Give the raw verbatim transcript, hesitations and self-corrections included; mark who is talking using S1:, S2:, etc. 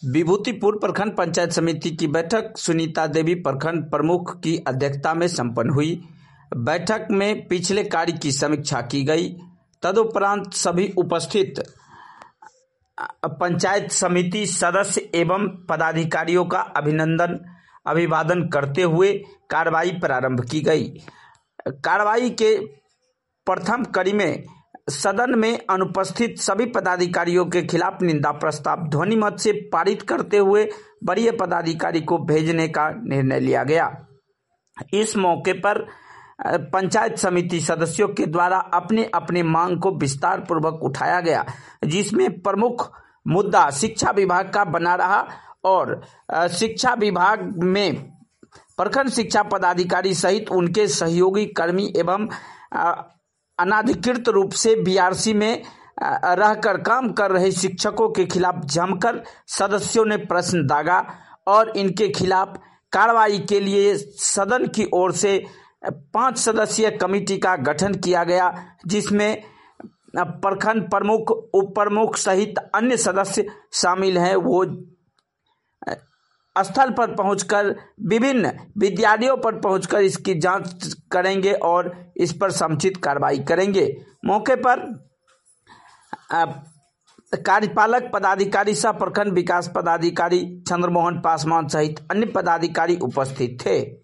S1: विभूतिपुर प्रखंड पंचायत समिति की बैठक सुनीता देवी प्रखंड प्रमुख की अध्यक्षता में संपन्न हुई। बैठक में पिछले कार्य की समीक्षा की गई। तदुपरांत सभी उपस्थित पंचायत समिति सदस्य एवं पदाधिकारियों का अभिनंदन अभिवादन करते हुए कार्रवाई प्रारंभ की गई। कार्रवाई के प्रथम कड़ी में सदन में अनुपस्थित सभी पदाधिकारियों के खिलाफ निंदा प्रस्ताव ध्वनि मत से पारित करते हुए वरीय पदाधिकारी को भेजने का निर्णय लिया गया। इस मौके पर पंचायत समिति सदस्यों के द्वारा अपने अपने मांग को विस्तार पूर्वक उठाया गया, जिसमें प्रमुख मुद्दा शिक्षा विभाग का बना रहा और शिक्षा विभाग में प्रखंड शिक्षा पदाधिकारी सहित उनके सहयोगी कर्मी एवं अनाधिकृत रूप से बीआरसी में रहकर काम कर रहे शिक्षकों के खिलाफ जमकर सदस्यों ने प्रश्न दागा और इनके खिलाफ कार्रवाई के लिए सदन की ओर से पांच सदस्यीय कमेटी का गठन किया गया, जिसमें प्रखंड प्रमुख, उप प्रमुख सहित अन्य सदस्य शामिल हैं। वो स्थल पर पहुंचकर विभिन्न विद्यालयों पर पहुंचकर इसकी जांच करेंगे और इस पर समुचित कार्रवाई करेंगे। मौके पर कार्यपालक पदाधिकारी सह प्रखंड विकास पदाधिकारी चंद्रमोहन पासवान सहित अन्य पदाधिकारी उपस्थित थे।